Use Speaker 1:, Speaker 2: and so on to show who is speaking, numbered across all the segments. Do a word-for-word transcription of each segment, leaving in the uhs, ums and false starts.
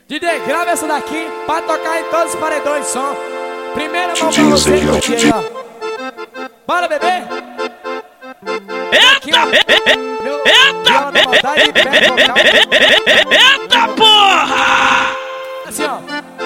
Speaker 1: D J, grava essa daqui pra tocar em todos os paredões de som. Primeira mão pra você, D J, aí, ó. Bora, bebê!
Speaker 2: Eita!
Speaker 1: Meu,
Speaker 2: Eita! Eita, porra!
Speaker 1: assim, ó.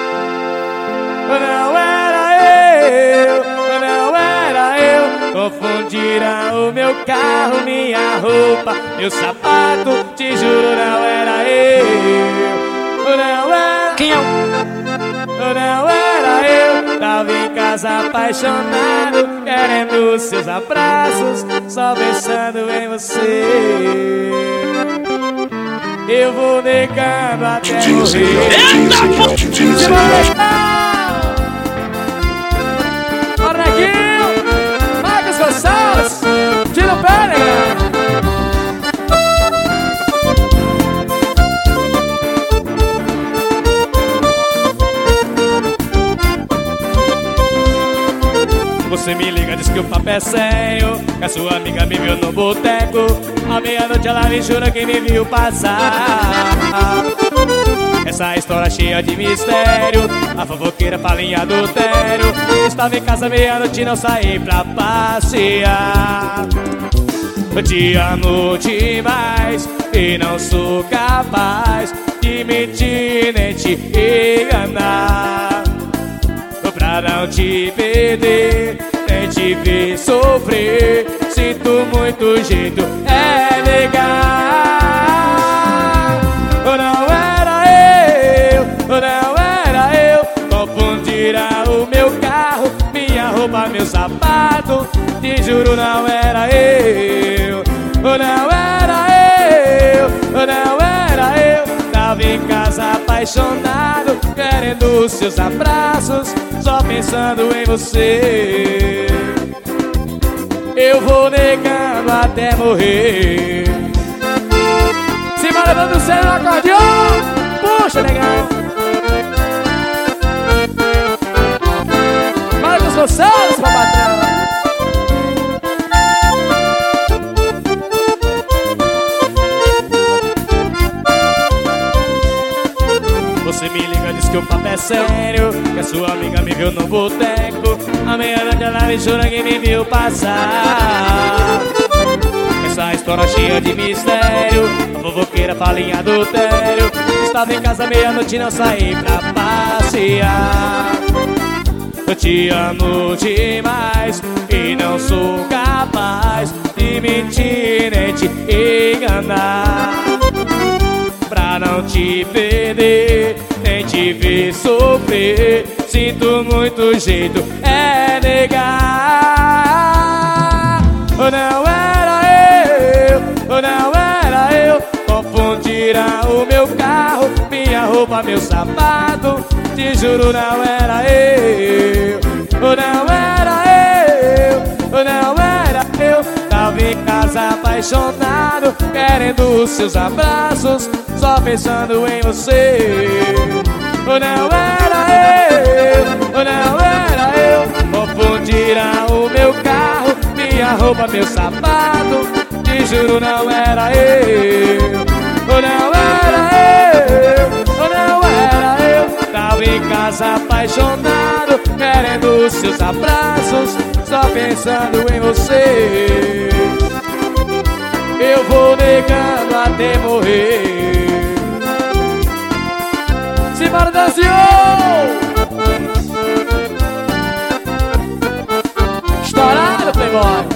Speaker 1: Não era eu, não era eu. Confundiram o meu carro, minha roupa, meu sapato. Te juro, não era eu. Não era.
Speaker 2: Quem é o...
Speaker 1: Não era eu. Tava em casa apaixonado, querendo seus abraços, só pensando em você. Eu vou negando até morrer. Bora, Neguinho! Marcos Gonçalves! Tira o pé, negão! Você me liga, diz que o papo é sério, que a sua amiga me viu no boteco. À meia-noite ela me jura que me viu passar. Essa história cheia de mistério, a fofoqueira fala em adultério. Estava em casa meia-noite e não saí pra passear. Eu te amo demais e não sou capaz de mentir nem te enganar. Pra não te perder, nem te ver sofrer. Sinto muito jeito, é legal. Não era eu, não era eu. Confundiram o meu carro, minha roupa, meu sapato. Te juro, não era eu. Não era eu, não era eu. Tava em casa apaixonado, querendo seus abraços, só pensando em você. Eu vou negando até morrer. Se vai levando o céu no acordeão, puxa, negão. Marcos Gonçalves, pra patrão. Você me liga, diz que o papo é sério, que a sua amiga me viu no boteco. À meia-noite ela me jura que me viu passar. Essa história cheia de mistério, a fofoqueira fala em adultério. Estava em casa meia-noite e não saí pra passear. Eu te amo demais e não sou capaz de mentir nem te enganar. Pra não te perder, nem te ver sofrer. Sinto muito jeito, é negar. Não era eu, não era eu. Confundiram o meu carro, minha roupa, meu sapato. Te juro, não era eu. Não era eu, não era eu. Tava em casa apaixonado, querendo seus abraços, só pensando em você. Não era eu, não era eu. Confundiram o meu carro, minha roupa, meu sapato. Te juro, não era eu. Não era eu, não era eu. Tava em casa apaixonado, querendo seus abraços, só pensando em você. Eu vou negando até morrer. Simbora, dançou! Estourado, playboy!